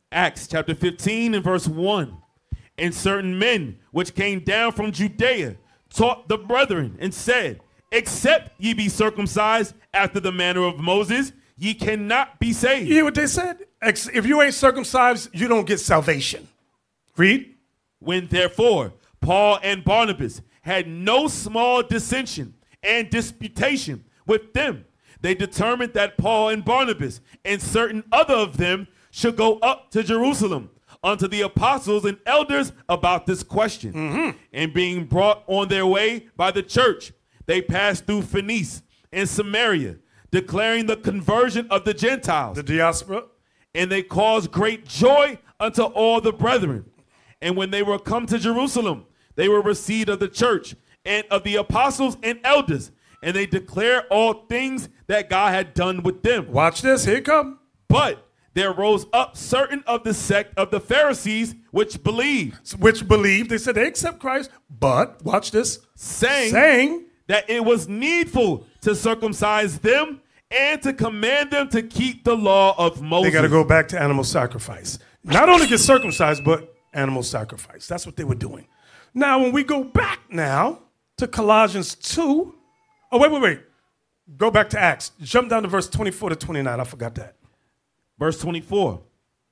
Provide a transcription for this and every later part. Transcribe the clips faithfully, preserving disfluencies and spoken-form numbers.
Acts chapter fifteen and verse one. And certain men which came down from Judea taught the brethren and said, except ye be circumcised after the manner of Moses, ye cannot be saved. You hear what they said? If you ain't circumcised, you don't get salvation. Read. When therefore Paul and Barnabas had no small dissension and disputation with them, they determined that Paul and Barnabas and certain other of them should go up to Jerusalem unto the apostles and elders about this question. Mm-hmm. And being brought on their way by the church, they passed through Phoenice and Samaria, declaring the conversion of the Gentiles. The diaspora. And they caused great joy unto all the brethren. And when they were come to Jerusalem, they were received of the church and of the apostles and elders, and they declared all things that God had done with them. Watch this, here it come. But there rose up certain of the sect of the Pharisees which believed. Which believed, they said they accept Christ, but, watch this, saying, saying that it was needful to circumcise them and to command them to keep the law of Moses. They got to go back to animal sacrifice. Not only get circumcised, but animal sacrifice. That's what they were doing. Now, when we go back now to Colossians two, oh, wait, wait, wait. Go back to Acts. Jump down to verse twenty-four to twenty-nine. I forgot that. Verse twenty-four.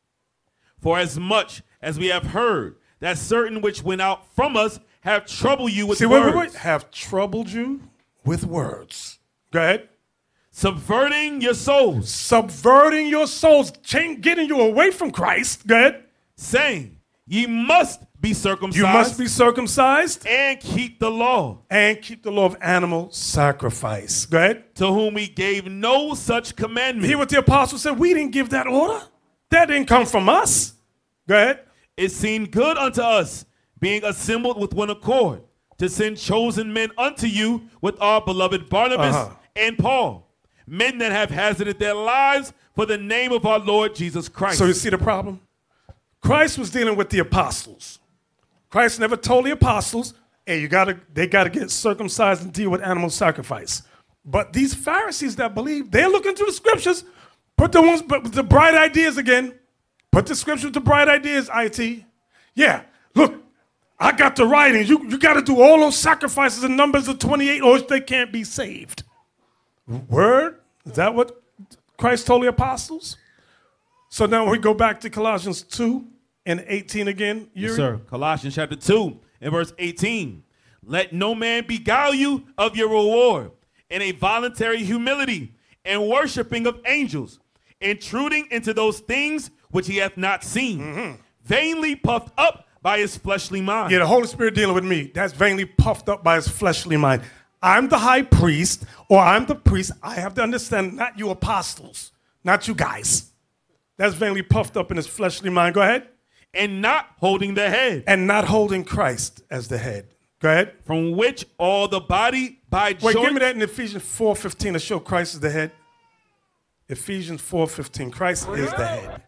For as much as we have heard that certain which went out from us have troubled you with See, words. wait, wait, wait. Have troubled you with words. Go ahead. Subverting your souls. Subverting your souls. Change, getting you away from Christ. Go ahead. Saying, ye must be circumcised. You must be circumcised. And keep the law. And keep the law of animal sacrifice. Go ahead. To whom we gave no such commandment. Hear what the apostle said? We didn't give that order. That didn't come from us. Go ahead. It seemed good unto us, being assembled with one accord, to send chosen men unto you with our beloved Barnabas uh-huh. and Paul, men that have hazarded their lives for the name of our Lord Jesus Christ. So you see the problem? Christ was dealing with the apostles. Christ never told the apostles, hey, you gotta, they got to get circumcised and deal with animal sacrifice. But these Pharisees that believe, they're looking through the scriptures, put the ones, but the bright ideas again. Put the scriptures to bright ideas, I T. Yeah, look, I got the writings. You, you got to do all those sacrifices in Numbers of twenty-eight or they can't be saved. Word? Is that what Christ told the apostles? So now we go back to Colossians two and eighteen again. Yes, sir. Colossians chapter two and verse eighteen. Let no man beguile you of your reward in a voluntary humility and worshiping of angels, intruding into those things which he hath not seen, mm-hmm. vainly puffed up by his fleshly mind. Yeah, the Holy Spirit dealing with me. That's vainly puffed up by his fleshly mind. I'm the high priest, or I'm the priest. I have to understand, not you apostles, not you guys. That's vainly puffed up in his fleshly mind. Go ahead. And not holding the head. And not holding Christ as the head. Go ahead. From which all the body by Wait, joint. give me that in Ephesians four fifteen to show Christ is the head. Ephesians four fifteen. Christ is the head.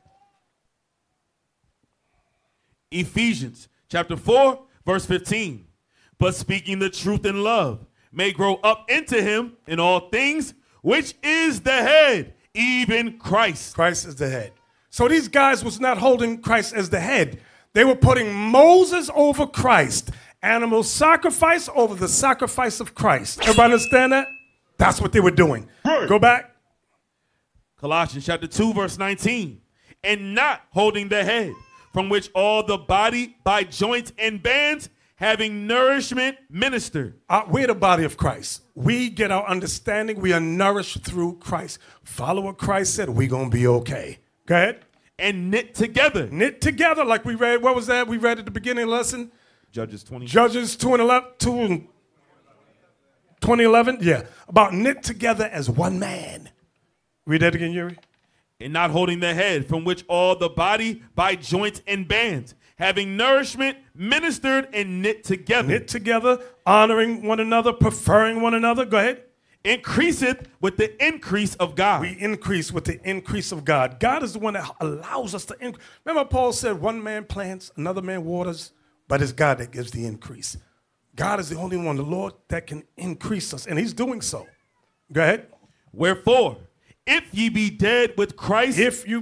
Ephesians chapter four, verse fifteen. But speaking the truth in love may grow up into him in all things, which is the head, even Christ. Christ is the head. So these guys was not holding Christ as the head. They were putting Moses over Christ. Animal sacrifice over the sacrifice of Christ. Everybody understand that? That's what they were doing. Right. Go back. Colossians chapter two, verse nineteen. And not holding the head, from which all the body by joints and bands having nourishment ministered. Uh, we're the body of Christ. We get our understanding. We are nourished through Christ. Follow what Christ said. We're going to be okay. Go ahead. And knit together. Knit together like we read. What was that we read at the beginning of the lesson? Judges twenty. Judges two and eleven. two and twenty eleven. Yeah. About knit together as one man. Read that again, Yuri. And not holding the head, from which all the body by joints and bands, having nourishment ministered and knit together. Knit together, honoring one another, preferring one another. Go ahead. Increaseth with the increase of God. We increase with the increase of God. God is the one that allows us to increase. Remember Paul said one man plants, another man waters, but it's God that gives the increase. God is the only one, the Lord, that can increase us, and he's doing so. Go ahead. Wherefore, if ye be dead with Christ. If you be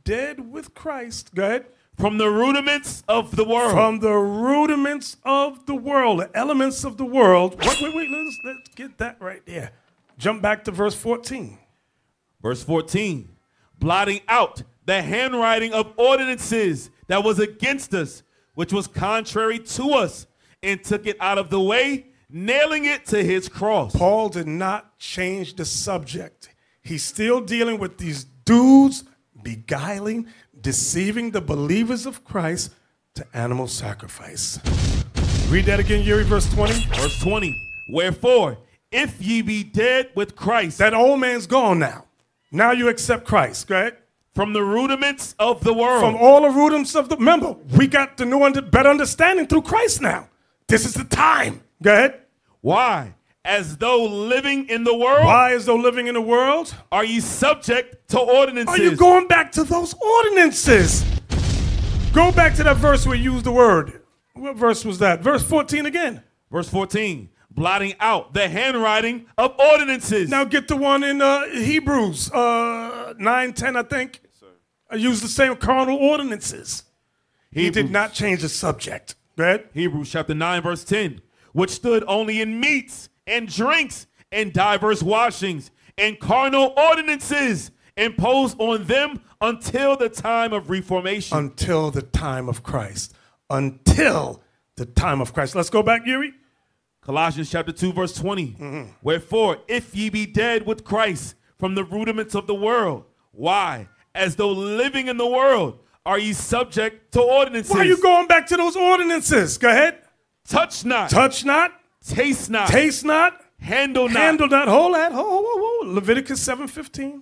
dead with Christ, go ahead, from the rudiments of the world. from the rudiments of the world, the elements of the world. Wait, wait, wait, let's, let's get that right there. Jump back to verse fourteen. Verse fourteen, blotting out the handwriting of ordinances that was against us, which was contrary to us, and took it out of the way, nailing it to his cross. Paul did not change the subject. He's still dealing with these dudes beguiling, deceiving the believers of Christ to animal sacrifice. Read that again, Yuri, verse twenty. Verse twenty, wherefore, if ye be dead with Christ, That old man's gone now. Now you accept Christ, go ahead. from the rudiments of the world. From all the rudiments of the, remember, we got the new under, better understanding through Christ now. This is the time. Go ahead. Why? As though living in the world, Why, as though living in the world, are ye subject to ordinances. are you going back to those ordinances? Go back to that verse where you used the word. What verse was that? Verse fourteen again. Verse fourteen, blotting out the handwriting of ordinances. Now get the one in uh, Hebrews uh, nine ten, I think. Yes, sir. I used the same carnal ordinances. He Hebrews, did not change the subject. Go ahead. Hebrews chapter nine, verse ten, which stood only in meats and drinks and divers washings and carnal ordinances imposed on them until the time of reformation. Until the time of Christ. Until the time of Christ. Let's go back, Yuri. Colossians chapter two, verse twenty. Mm-hmm. Wherefore, if ye be dead with Christ from the rudiments of the world, why, as though living in the world, are ye subject to ordinances? Why are you going back to those ordinances? Go ahead. Touch not, Touch not. taste not, Taste not. handle not, Handle not. Hold that. Hold, hold, hold, hold. Leviticus seven fifteen.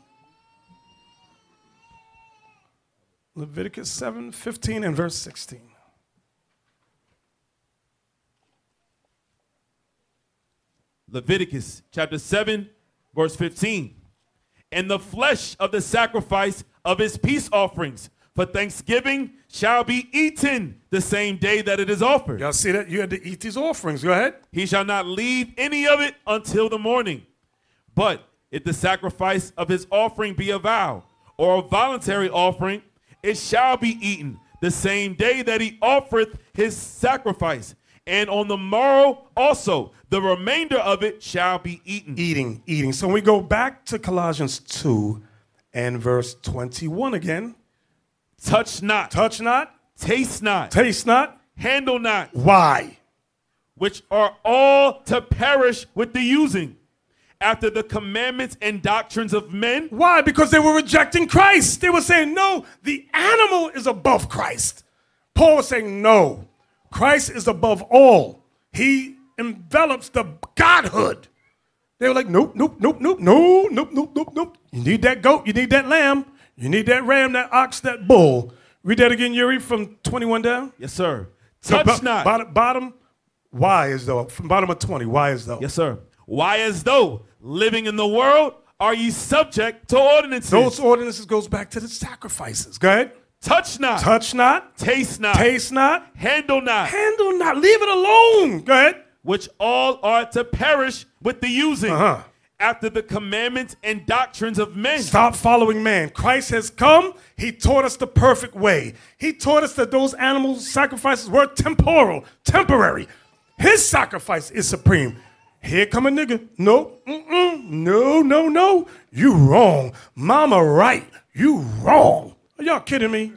Leviticus seven fifteen and verse sixteen. Leviticus chapter seven, verse fifteen. And the flesh of the sacrifice of his peace offerings for thanksgiving shall be eaten the same day that it is offered. Y'all see that? You had to eat these offerings. Go ahead. He shall not leave any of it until the morning. But if the sacrifice of his offering be a vow or a voluntary offering, it shall be eaten the same day that he offereth his sacrifice. And on the morrow also, the remainder of it shall be eaten. Eating, eating. So when we go back to Colossians two and verse twenty-one again. Touch not, Touch not. taste not, Taste not. handle not, Why? which are all to perish with the using, after the commandments and doctrines of men. Why? Because they were rejecting Christ. They were saying, no, the animal is above Christ. Paul was saying, no, Christ is above all. He envelops the godhood. They were like, nope, nope, nope, nope, no, nope, nope, nope, nope. You need that goat. You need that lamb. You need that ram, that ox, that bull. Read that again, Yuri, from twenty-one down. Yes, sir. So Touch bo- not. Bottom, bottom, why is though? From bottom of twenty, why is though? Yes, sir. Why, as though living in the world, are ye subject to ordinances? Those ordinances goes back to the sacrifices. Go ahead. Touch not, Touch not. taste not, Taste not. handle not, Handle not. Leave it alone. Go ahead. which all are to perish with the using, Uh-huh. after the commandments and doctrines of men. Stop following man. Christ has come. He taught us the perfect way. He taught us that those animal sacrifices were temporal, temporary. His sacrifice is supreme. Here come a nigga. No, mm-mm, no, no, no. You wrong. Mama right. You wrong. Are y'all kidding me?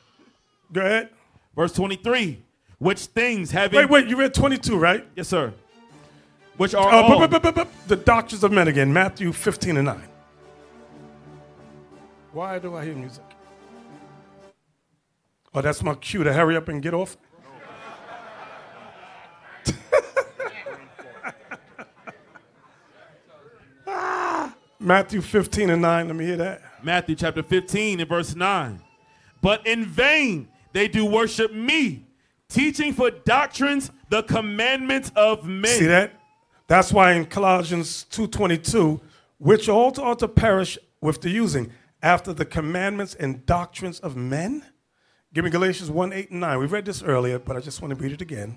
Go ahead. Verse twenty-three, which things having... Wait, wait. You read twenty-two, right? Yes, sir. Which are Uh, all... bu- bu- bu- bu- bu- the doctrines of men again. Matthew fifteen and nine. Why do I hear music? Oh, that's my cue to hurry up and get off. Ah, Matthew fifteen and nine. Let me hear that. Matthew chapter fifteen and verse nine. But in vain they do worship me, teaching for doctrines the commandments of men. See that? That's why in Colossians two twenty-two, which all ought to perish with the using, after the commandments and doctrines of men. Give me Galatians one, eight, and nine. We read this earlier, but I just want to read it again.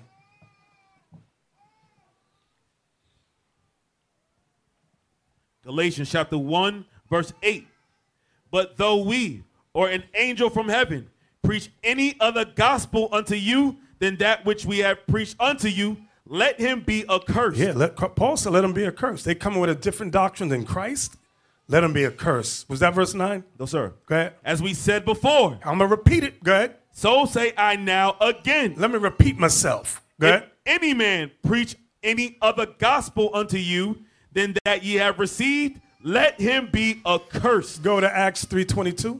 Galatians chapter one, verse eight. But though we or an angel from heaven preach any other gospel unto you than that which we have preached unto you, let him be accursed. Yeah, let, Paul said, let him be accursed. They come with a different doctrine than Christ. Let him be accursed. Was that verse nine? No, sir. Go ahead. As we said before, I'm going to repeat it. Go ahead. so say I now again. Let me repeat myself. Go If ahead. any man preach any other gospel unto you than that ye have received, let him be accursed. Go to Acts three twenty-two.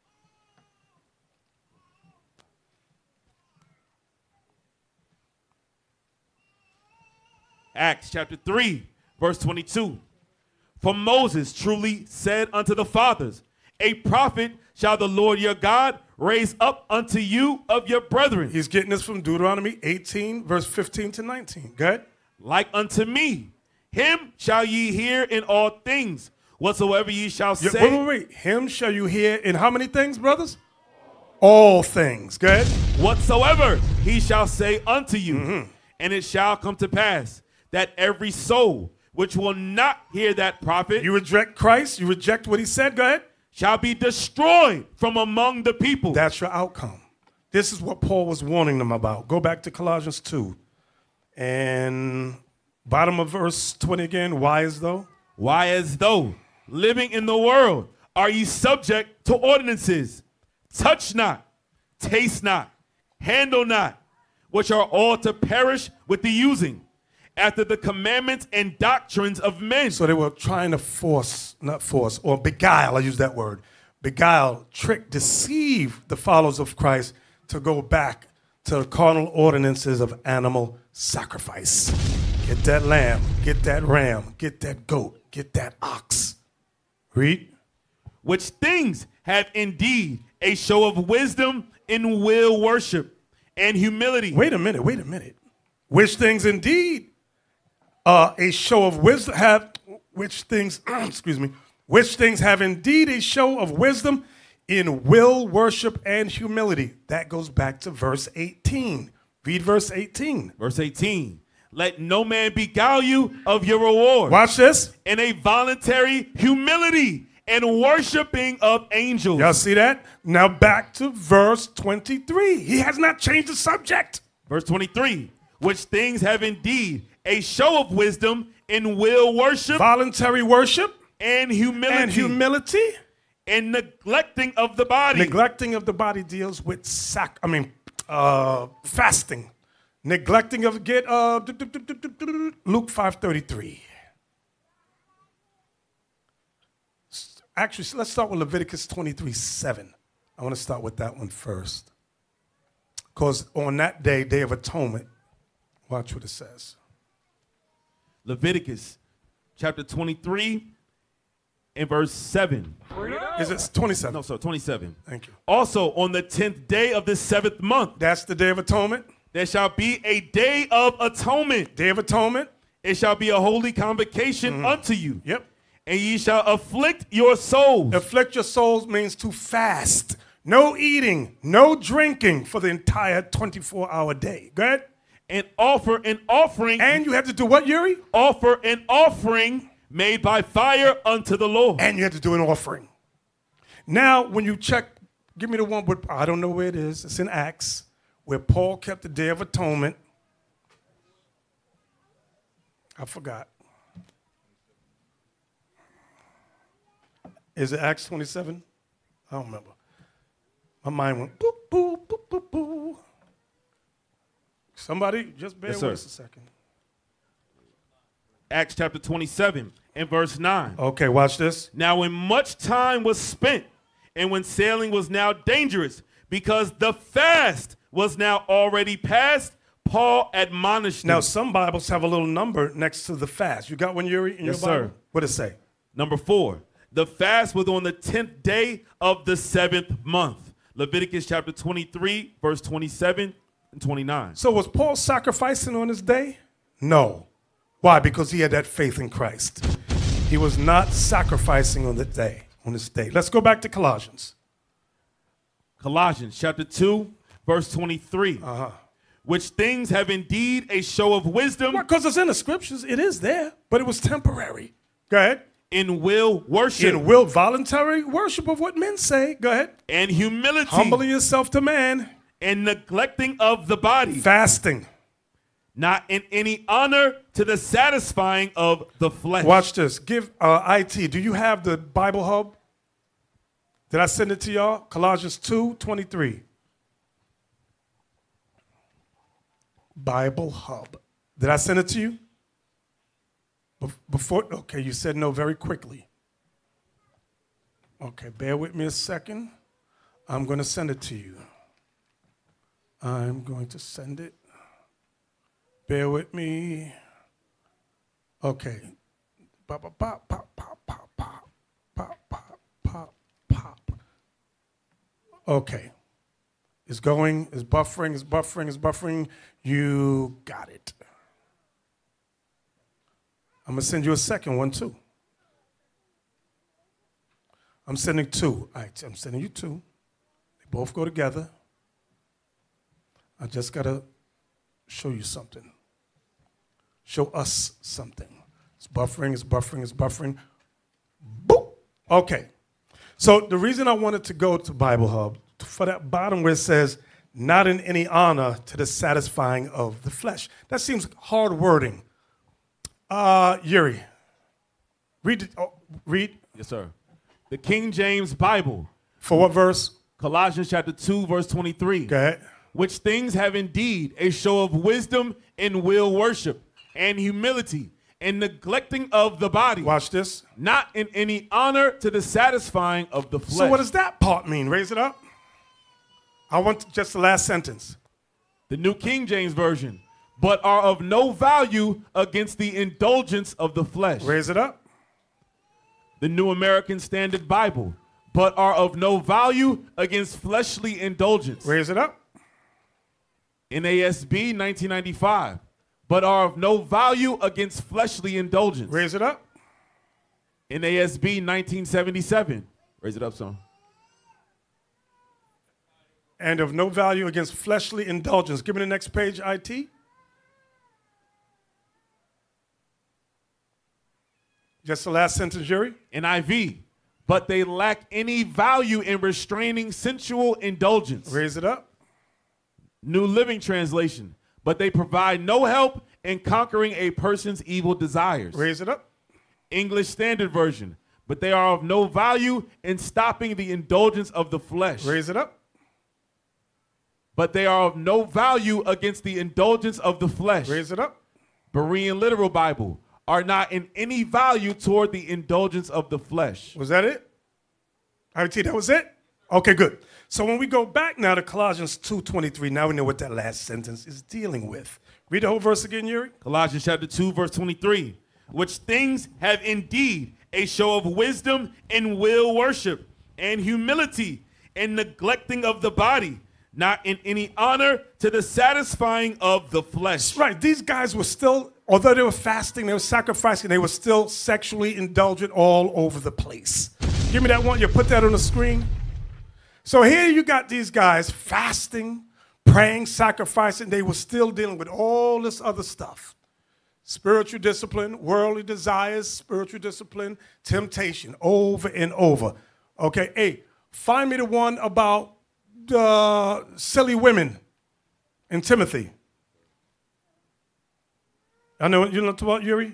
Acts chapter three, verse twenty-two. For Moses truly said unto the fathers, a prophet shall the Lord your God raise up unto you of your brethren, He's getting this from Deuteronomy eighteen, verse fifteen to nineteen. Go ahead. like unto me. Him shall ye hear in all things, whatsoever ye shall Yeah, say. wait, wait, wait. Him shall you hear in how many things, brothers? All things. Go ahead. Whatsoever he shall say unto you. Mm-hmm. And it shall come to pass that every soul which will not hear that prophet You reject Christ. You reject what he said. Go ahead. shall be destroyed from among the people. That's your outcome. This is what Paul was warning them about. Go back to Colossians two. And bottom of verse twenty again. Why as though? Why, as though living in the world are ye subject to ordinances, touch not, taste not, handle not, which are all to perish with the using, after the commandments and doctrines of men. So they were trying to force, not force, or beguile, I use that word, beguile, trick, deceive the followers of Christ to go back to the carnal ordinances of animal sacrifice. Get that lamb, get that ram, get that goat, get that ox. Read. Which things have indeed a show of wisdom in will worship and humility. Wait a minute, wait a minute. Which things indeed uh, a show of wisdom have, which things, excuse me, which things have indeed a show of wisdom in will, worship, and humility. That goes back to verse eighteen. Read verse eighteen. Verse eighteen. Let no man beguile you of your reward. Watch this. In a voluntary humility and worshiping of angels. Y'all see that? Now back to verse twenty-three. He has not changed the subject. Verse twenty-three. Which things have indeed a show of wisdom in will worship Voluntary worship and humility. and humility. And neglecting of the body. Neglecting of the body deals with sac. I mean, uh, fasting. Neglecting of get uh, Luke five thirty-three. Actually, let's start with Leviticus twenty-three seven. I want to start with that one first, because on that day, Day of Atonement, watch what it says. Leviticus chapter twenty-three and verse seven. Is it twenty-seven? No, sir, twenty-seven. Thank you. Also, on the tenth day of the seventh month, That's the Day of Atonement. there shall be a day of atonement. Day of Atonement. It shall be a holy convocation unto you. Yep. And ye shall afflict your souls. Afflict your souls means to fast. No eating, no drinking for the entire twenty-four hour day. Go ahead. And offer an offering. And you have to do what, Yuri? offer an offering made by fire unto the Lord. And you have to do an offering. Now, when you check, give me the one with, I don't know where it is. It's in Acts, where Paul kept the Day of Atonement. I forgot. Is it Acts twenty-seven? I don't remember. My mind went boop, boop, boop, boop, boop. Somebody, just bear Yes, with sir. us a second. Acts chapter twenty-seven and verse nine. Okay, watch this. Now, when much time was spent, and when sailing was now dangerous, because the fast was now already past, Paul admonished Now, them. some Bibles have a little number next to the fast. You got one, Yuri, in Yes, your Bible? sir. What does it say? Number four, the fast was on the tenth day of the seventh month. Leviticus chapter twenty-three, verse twenty-seven and twenty-nine. So was Paul sacrificing on this day? No. Why? Because he had that faith in Christ. He was not sacrificing on the day, on this day. Let's go back to Colossians. Colossians chapter two, verse twenty-three. Uh-huh. Which things have indeed a show of wisdom Because it's in the scriptures. It is there, but it was temporary. Go ahead. in will worship. In will, voluntary worship of what men say. Go ahead. And humility. Humbling yourself to man. And neglecting of the body. Fasting. Not in any honor to the satisfying of the flesh. Watch this. Give uh, I T. Do you have the Bible Hub? Did I send it to y'all? Colossians two twenty-three. Bible Hub. Did I send it to you? Before, okay, you said no very quickly. Okay, bear with me a second. I'm going to send it to you. I'm going to send it. Bear with me. Okay. Pop, pop, pop, pop, pop, pop, pop, pop, pop, pop, pop. Okay. It's going, it's buffering, it's buffering, it's buffering. You got it. I'm going to send you a second one, too. I'm sending two. All right, I'm sending you two. They both go together. I just got to show you something. Show us something. It's buffering, it's buffering, it's buffering. Boop. Okay. So the reason I wanted to go to Bible Hub, for that bottom where it says, not in any honor to the satisfying of the flesh. That seems hard wording. Uh, Yuri, read it. Oh, read. Yes, sir. The King James Bible. For what verse? Colossians chapter two, verse twenty-three. Go ahead. Which things have indeed a show of wisdom in will worship and humility and neglecting of the body. Watch this. Not in any honor to the satisfying of the flesh. So what does that part mean? Raise it up. I want just the last sentence. The New King James Version. But are of no value against the indulgence of the flesh. Raise it up. The New American Standard Bible. But are of no value against fleshly indulgence. Raise it up. N A S B nineteen ninety-five. But are of no value against fleshly indulgence. Raise it up. N A S B nineteen seventy-seven. Raise it up, son. And of no value against fleshly indulgence. Give me the next page, I T. Just the last sentence, Yuri. N I V. But they lack any value in restraining sensual indulgence. Raise it up. New Living Translation. But they provide no help in conquering a person's evil desires. Raise it up. English Standard Version. But they are of no value in stopping the indulgence of the flesh. Raise it up. But they are of no value against the indulgence of the flesh. Raise it up. Berean Literal Bible. Are not in any value toward the indulgence of the flesh. Was that it? I T, that was it? Okay, good. So when we go back now to Colossians two twenty-three, now we know what that last sentence is dealing with. Read the whole verse again, Yuri. Colossians chapter two, verse twenty-three. Which things have indeed a show of wisdom and will worship and humility and neglecting of the body, not in any honor to the satisfying of the flesh. Right. These guys were still, although they were fasting, they were sacrificing, they were still sexually indulgent all over the place. Give me that one. You put that on the screen. So here you got these guys fasting, praying, sacrificing. They were still dealing with all this other stuff. Spiritual discipline, worldly desires, spiritual discipline, temptation, over and over. Okay, hey, find me the one about the silly women in Timothy. I know you know about Yuri?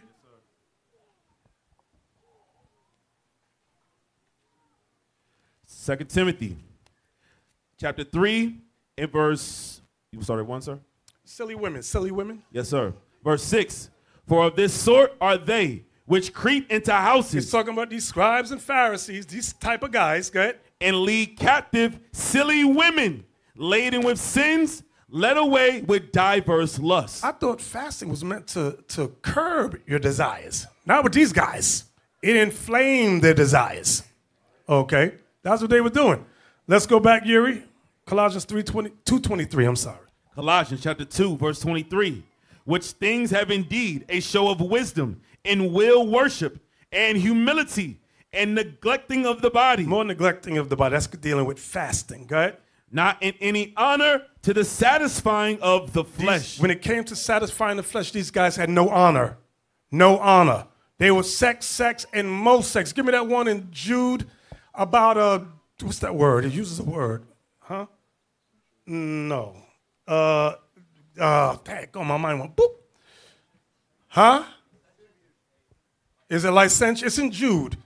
Second Timothy, chapter three, and verse, you started one, sir? Silly women, silly women. Yes, sir. Verse six, for of this sort are they which creep into houses. He's talking about these scribes and Pharisees, these type of guys, go ahead. And lead captive silly women, laden with sins, led away with diverse lusts. I thought fasting was meant to, to curb your desires. Not with these guys. It inflamed their desires. Okay, that's what they were doing. Let's go back, Yuri. Colossians three twenty, two twenty-three, I'm sorry. Colossians chapter two, verse twenty-three. Which things have indeed a show of wisdom in will worship and humility and neglecting of the body. More neglecting of the body. That's dealing with fasting. Go ahead. Not in any honor to the satisfying of the flesh. These, when it came to satisfying the flesh, these guys had no honor. No honor. They were sex, sex, and most sex. Give me that one in Jude about, uh, what's that word? It uses a word. Huh? No. Uh, uh, dang, on my mind went boop. Huh? Is it licentious? It's in Jude.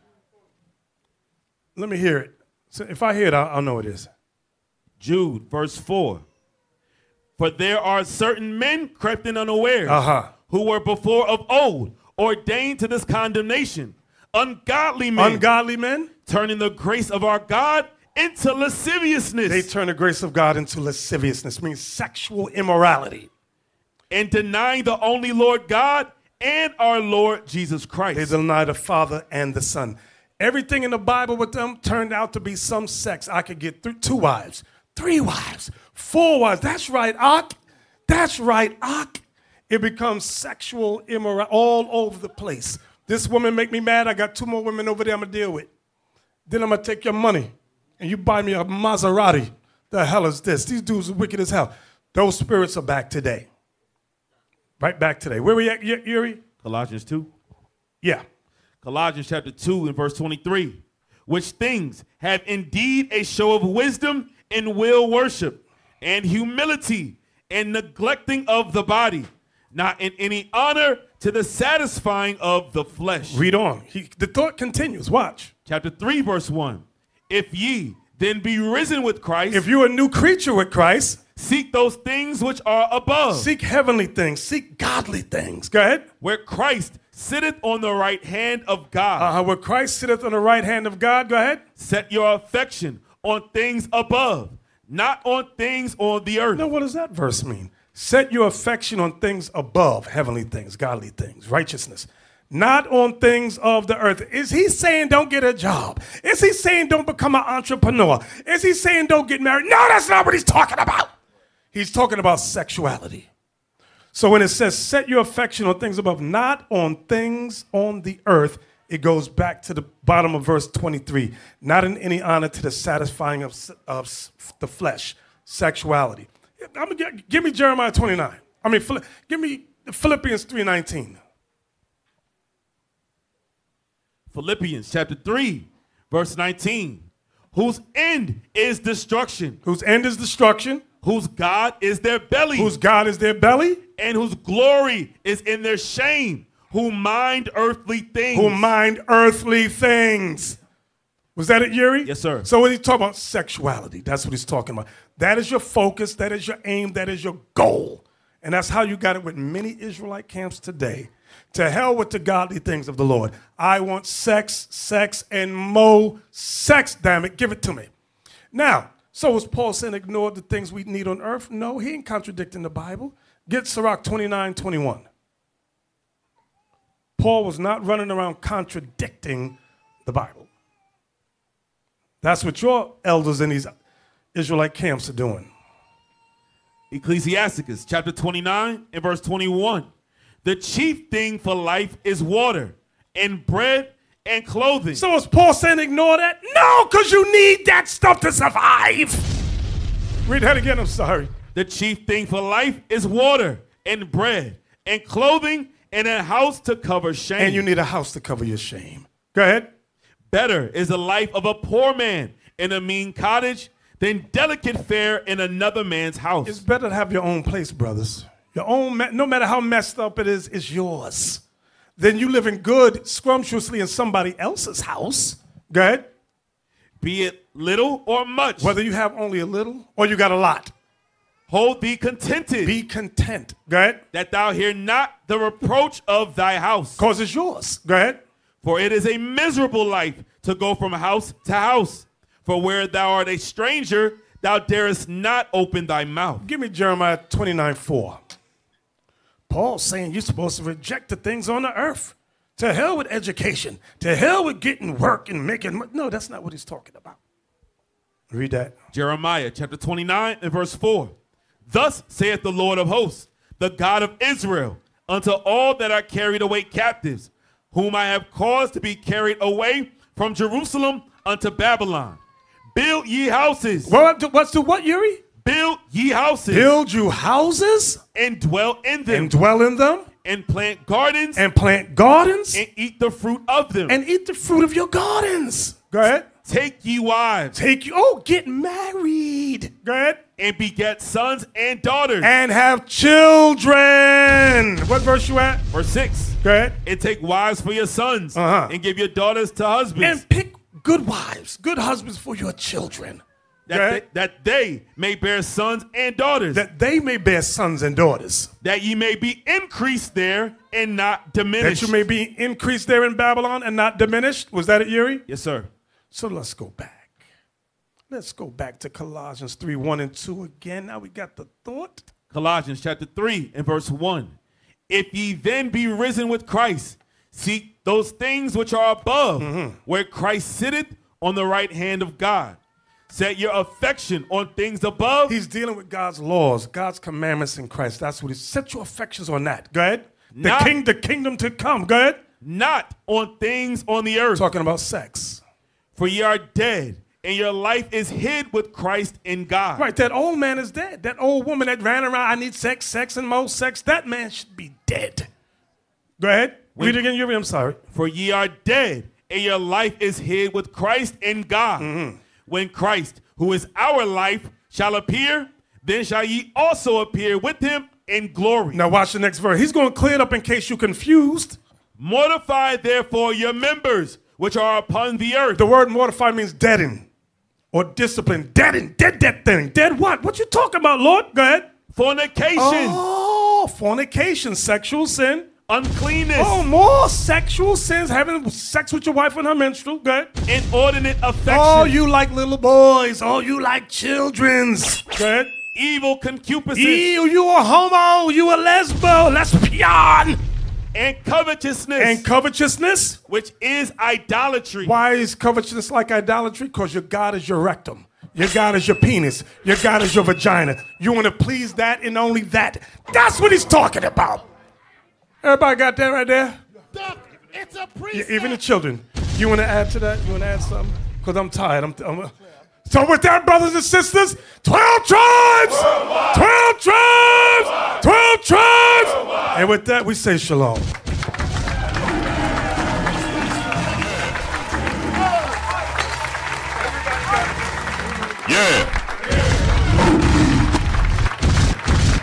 Let me hear it. So if I hear it, I'll, I'll know it is. Jude, verse four. For there are certain men crept in unawares, Uh-huh. who were before of old ordained to this condemnation, ungodly men, Ungodly men, turning the grace of our God into lasciviousness, they turn the grace of God into lasciviousness, means sexual immorality. and denying the only Lord God and our Lord Jesus Christ. They deny the Father and the Son. Everything in the Bible with them turned out to be some sex. I could get th- two wives, three wives, four wives. That's right, Ak. That's right, Ak. It becomes sexual immorality all over the place. This woman make me mad. I got two more women over there I'm going to deal with. Then I'm going to take your money and you buy me a Maserati. The hell is this? These dudes are wicked as hell. Those spirits are back today. Right back today. Where we at, Yuri? Colossians two. Yeah. Colossians chapter two and verse twenty-three. Which things have indeed a show of wisdom and will worship and humility and neglecting of the body, not in any honor to the satisfying of the flesh. Read on. He, the thought continues. Watch. Chapter three, verse one. If ye then be risen with Christ, If you're a new creature with Christ, seek those things which are above, seek heavenly things. Seek godly things. Go ahead. where Christ sitteth on the right hand of God. Uh-huh. Where Christ sitteth on the right hand of God. Go ahead. Set your affection on things above, not on things on the earth. Now, what does that verse mean? Set your affection on things above, heavenly things, godly things, righteousness, not on things of the earth. Is he saying don't get a job? Is he saying don't become an entrepreneur? Is he saying don't get married? No, that's not what he's talking about. He's talking about sexuality. So when it says set your affection on things above, not on things on the earth, it goes back to the bottom of verse twenty-three. Not in any honor to the satisfying of, of the flesh, sexuality. I'm gonna get, give me Jeremiah twenty-nine. I mean, Phil- give me Philippians three nineteen. Philippians chapter three, verse nineteen. Whose end is destruction, Whose end is destruction, whose God is their belly, whose God is their belly, and whose glory is in their shame, who mind earthly things. who mind earthly things. Was that it, Yuri? Yes, sir. So when he's talking about sexuality, that's what he's talking about. That is your focus, that is your aim, that is your goal. And that's how you got it with many Israelite camps today. To hell with the godly things of the Lord. I want sex, sex, and more sex, damn it. Give it to me. Now, so was Paul saying ignore the things we need on earth? No, he ain't contradicting the Bible. Get Sirach twenty-nine twenty-one. Paul was not running around contradicting the Bible. That's what your elders in these Israelite camps are doing. Ecclesiasticus chapter twenty-nine and verse twenty-one. The chief thing for life is water and bread and clothing. So is Paul saying ignore that? No, because you need that stuff to survive. Read that again, I'm sorry. The chief thing for life is water and bread and clothing and a house to cover shame. And you need a house to cover your shame. Go ahead. Better is the life of a poor man in a mean cottage than delicate fare in another man's house. It's better to have your own place, brothers. Your own, no matter how messed up it is, it's yours. Then you living good, scrumptiously in somebody else's house. Go ahead. Be it little or much. Whether you have only a little or you got a lot. Hold thee contented. Be content. Go ahead. That thou hear not the reproach of thy house. Because it's yours. Go ahead. For it is a miserable life to go from house to house. For where thou art a stranger, thou darest not open thy mouth. Give me Jeremiah twenty-nine four. Paul's saying you're supposed to reject the things on the earth. To hell with education. To hell with getting work and making money. No, that's not what he's talking about. Read that. Jeremiah chapter twenty-nine and verse four. Thus saith the Lord of hosts, the God of Israel, unto all that are carried away captives, whom I have caused to be carried away from Jerusalem unto Babylon. Build ye houses. What, what's the what, Yuri? Build ye houses. Build you houses and dwell in them. and dwell in them. and plant gardens and plant gardens and eat the fruit of them. and eat the fruit of your gardens. Go ahead. Take ye wives Take you. Oh, get married. Go ahead. and beget sons and daughters. And have children. What verse you at? Verse six. Go ahead. And take wives for your sons Uh-huh. and give your daughters to husbands. And pick good wives, good husbands for your children. Go that, ahead. they, that they may bear sons and daughters. That they may bear sons and daughters. that ye may be increased there and not diminished. That you may be increased there in Babylon and not diminished. Was that it, Yuri? Yes, sir. So let's go back. Let's go back to Colossians three, one and two again. Now we got the thought. Colossians chapter three and verse one. If ye then be risen with Christ, seek those things which are above, Mm-hmm. where Christ sitteth on the right hand of God. Set your affection on things above. He's dealing with God's laws, God's commandments in Christ. That's what he set your affections on that. Go ahead. The Not- king, the kingdom to come. Go ahead. not on things on the earth. Talking about sex. For ye are dead, and your life is hid with Christ in God. Right, that old man is dead. That old woman that ran around, I need sex, sex, and more sex, that man should be dead. Go ahead. Read it again, Yuri. I'm sorry. For ye are dead, and your life is hid with Christ in God. Mm-hmm. When Christ, who is our life, shall appear, then shall ye also appear with him in glory. Now watch the next verse. He's going to clear it up in case you're confused. Mortify therefore your members which are upon the earth. The word mortify means deaden or discipline. Deaden, dead that thing. Dead what? What you talking about, Lord? Go ahead. Fornication, Oh, fornication, sexual sin. uncleanness, Oh, more sexual sins, having sex with your wife on her menstrual. Go ahead. inordinate affection, Oh, you like little boys. Oh, you like children's. Go ahead. evil concupiscence, Ew, you a homo. You a lesbo. Lesbian. and covetousness, And covetousness. which is idolatry. Why is covetousness like idolatry? Because your God is your rectum. Your God is your penis. Your God is your vagina. You want to please that and only that. That's what he's talking about. Everybody got that right there? Duck, it's a Yeah, precept. even the children. You want to add to that? You want to add something? Because I'm tired. I'm, I'm, so with that, brothers and sisters, twelve tribes! twelve tribes! twelve tribes! And with that, we say shalom. Yeah.